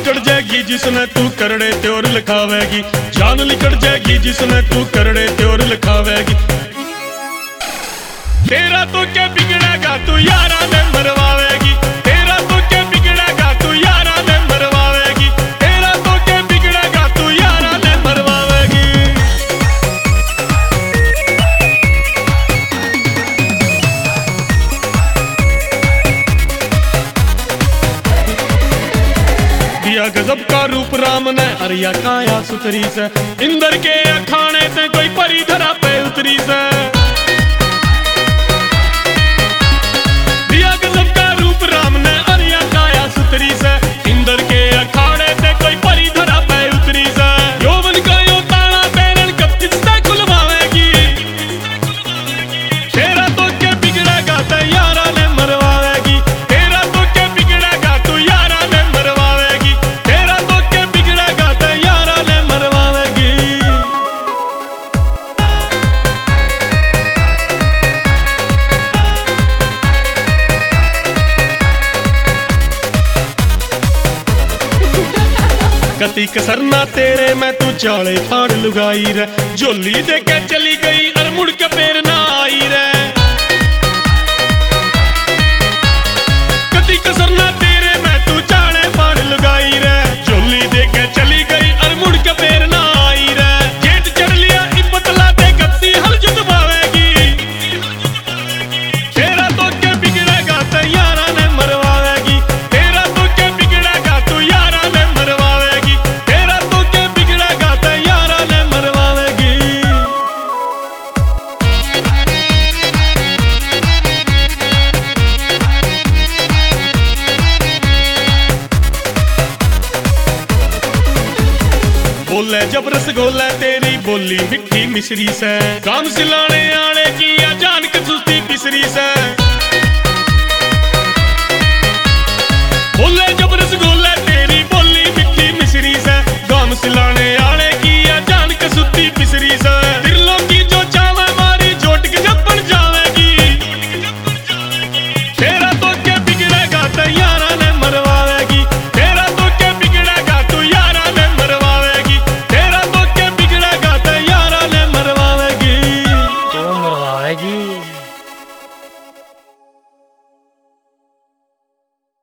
लिकड़ जाएगी जिसने तू करड़े त्योर लिखावेगी, जान लिकड़ जाएगी जिसने तू करड़े त्योर लिखावेगी। तेरा तो क्या बिगड़ेगा तू यारा ने मरवावेगी, तेरा तो क्या बिगड़ेगा तू यारा ने मरवावेगी, तेरा तो क्या बिगड़ेगा तू यारा ने मरवावेगी। दिया गजब का रूप राम ने अरिया काया सुतरी से, इंदर के अखाने से कोई परी धरा पे उतरी से। कति कसरना तेरे मैं तू चाले फाड़ लुगाई रे, झोली दे के चली गई और मुड़ के फेर ना आई रे। कति कसरना तेरे मैं तू चाले फाड़ लुगाई रे, झोली दे के चली गई और मुड़ के फेर ना आई रे। जेठ चढ़ लिया इब्बत ला दे गत्ती हल जुदवावेगी, तेरा तो क्या बिगड़ेगा ते यारा ने मरवावेगी, तेरा तो क्या बिगड़ेगा तू यारा ने मरवावेगी, तेरा तो क्या बिगड़ेगा ते यारा ने मरवावेगी। बोले जब रसगोला तेरी बोली मिठी मिश्री से, काम सिलाने आने की या जान के सुस्ती पिसरी से। बोले जब रसगोला तेरी बोली मिठी मिश्री से, काम सिलाने